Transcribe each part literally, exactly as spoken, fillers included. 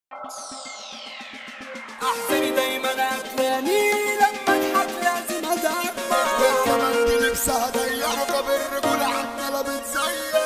احزاني دايما اكلاني لما اضحك لازم ادمع والكمان دي لبسها ضيق ركب الرجولة عنا لا بتزيق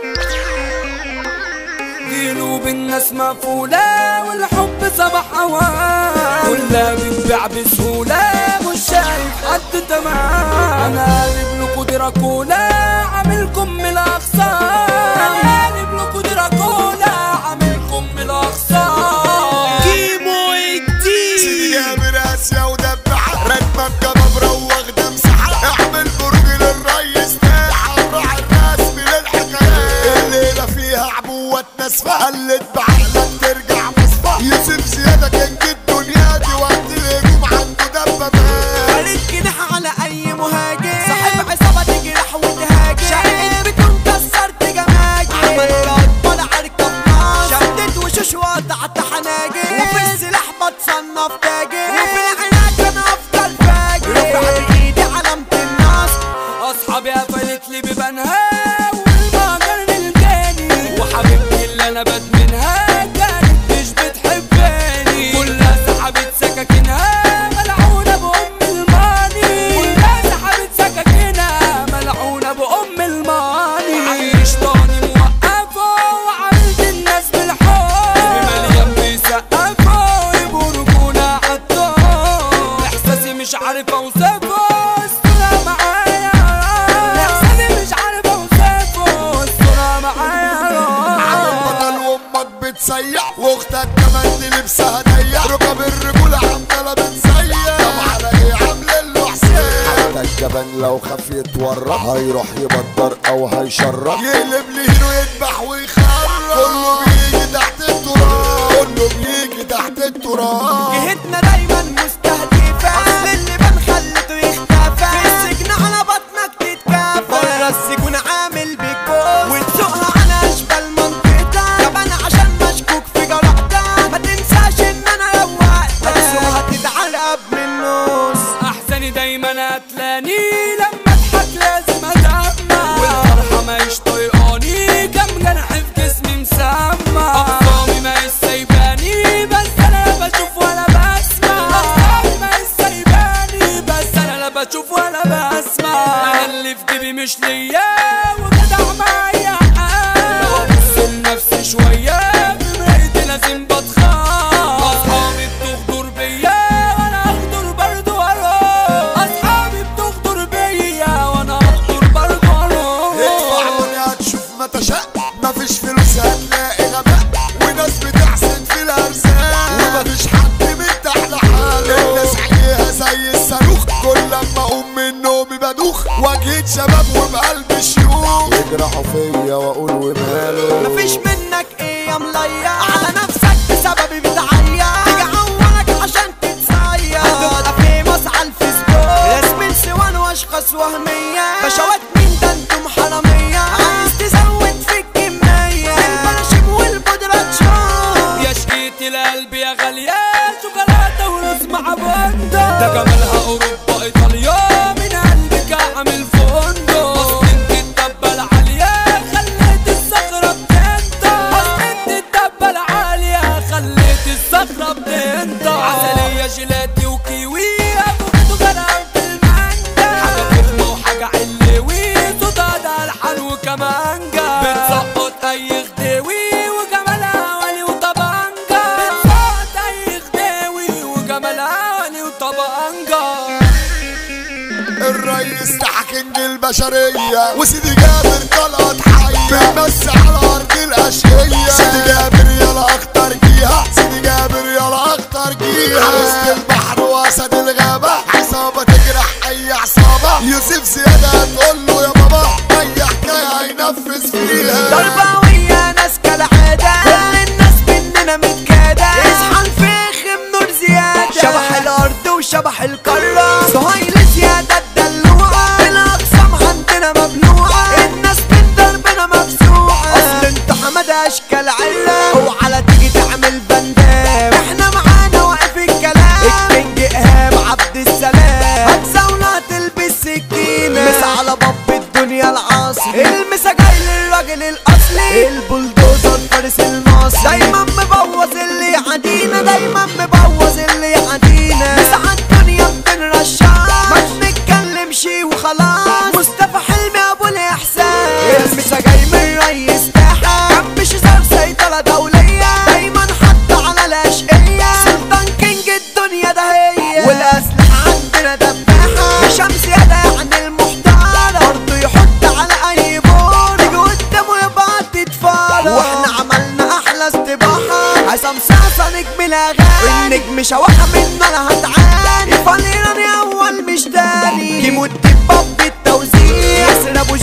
قلوب الناس مقفولة والحب صباح اوان كلها بتبيع بسهولة مش شايف حد تمام انا قالب لكوا دراكولا عاملكم من الاخصام انا قالب لكوا دراكولا عاملكم من الاخصام كيمو الدين سيدي جابر اسيا ودبعة راكبة بجبابرة واخدة مساحة اعمل برج للريس تاعة وراح الرسم للحكايات الليلة فيها عبوة ناسفة قلت بعقلك ترجع مصفى يوسف زيادة كان جد الدنيا دي وقت الهجوم عنده دبابات خليك جناح على اي مهاجم صاحب عصابة تجرح وتهاجم شقيت بتون كسرت جماجم عملت اكبر عركة بنار شدت وشوش وقطعت حناجم وفي السلاح بتصنف تاجر وفي العناك انا افضل فاجر رفعت ايدي علامة النصر اصحابي قفلت لي ببنها والمهجر الجاني وحبيبتي اللي انا بدمنها كانت مش بتحبني كلها سحبت سكاكينها ملعونة بأم الماني كلها سحبت سكاكينها ملعونة بأم الماني عايش طاني موقفه وعاملت الناس بالحب مليان بيسقفوا يبقوا رجولة عالطار احساسي مش عارف اوصفه الصورة معايا احساسي مش عارف اوصفه الصورة معايا عالم بطل وامك بتسيح واختك كمان دي لبسها ضيق ركب الرجولة عمالة بتسيح طب على ايه عامل له حسين حتى الجبان لو خاف يتورط هيروح يبدر او هيشرط يقلب لهيرو يذبح ويخرب كله بيجي تحت التراب كله بيجي تحت التراب جهتنا دايما مستهدفة اصل اللي بنخلته يختفى في السجن على بطنك تتكافى بره السجن عامل بيكون وتسوقها على اشبال منطقتك طب انا عشان مشكوك في جرأتك ما تنساش ان انا روقتك هتسوقها تتعرقب من النص احزاني دايما قتلاني لما اضحك لازم ادمع والفرحه ماهيش طايقاني كم جرح في جسمي مسمع اخصامي ماهيش سايباني بس انا لا بشوف ولا بسمع اخصامي ماهيش سايباني بس انا لا بشوف ولا بسمع انا اللي في جيبي مش ليا وجدع معايا حق لو ابص لنفسي شويه بمرايتي لازم بتخاف اصحابي بتغدر بيا وانا اغدر برضه اروح اصحابي بتغدر بيا وانا اغدر برضه اروح ادفع دنيا هتشوف ما تشاء مفيش فلوس هتلاقي غباء وناس بتحسن في الارزاق ومفيش حد مرتاح لحاله الناس عليها زي الصاروخ كل لما اقوم من نومي بدوخ واجهة شباب وبقلب الشيوخ يجرحوا فيا واقول وماله مفيش منك ايه يا مليا على نفسك بسببي بتعيا تيجي عورك عشان تتصير هتبقى فيموس على الفيسبوك رسم سوان واشخاص وهمية بشوات مين ده انتم حرامية عايز تزود في الكمية البراشيم والبودرة تشوف يا شقيتي القلب يا غالية شوكولاتة ورز مع بندق ده جمالها اوروبا ايطاليا من قلبك اعمل فندق اصل انت الدبة العالية خليت الصخرة بتنطق اصل انت الدبة العالية خليت الصخرة بتنطق عسلية جيلاتي وكيوي افوكادو غرقان في المانجا حاجة فخمة وحاجة علوي صوتها ده الحان وكمانجا بتسقط اي خديوي وجمالها ولي وطبنجة بتسقط اي خديوي وجمالها ولي وطبنجة الريس ده حكينج البشرية وسيدي جابر طلعت حية بتمس على أرض الأشقية سيدي جابر يلا أخطر جيها سيدي جابر يلا أخطر جيها وسط البحر وأسد الغابة عصابة تجرح أي عصابة يوسف زيادة هتقول له يا بابا أي حكاية هينفذ فيها ضرباوية ناس كالعادة كل الناس مننا متكادة اصحى الفخم نور زيادة شبح الأرض وشبح القارة سهيل زيادة الدلوعة الأقسام عندنا مبلوعة الناس من دربنا مفزوعة أصل انت حماد أشكال علة وعلى تيجي تعمل بندام احنا معانا واقف الكلام الكينج إيهاب عبد السلام هتزاولة تلبس سكينة مس على باب الدنيا العاصمة المسا جاي للراجل الأصلي البلدوزر فارس المصري دايما مبوظ اللي يعدي الاغاني النجم شواحة منه انا هتعاني فاليراني اول مش تاني كيمو الدباب بالتوزيع ياسر ابو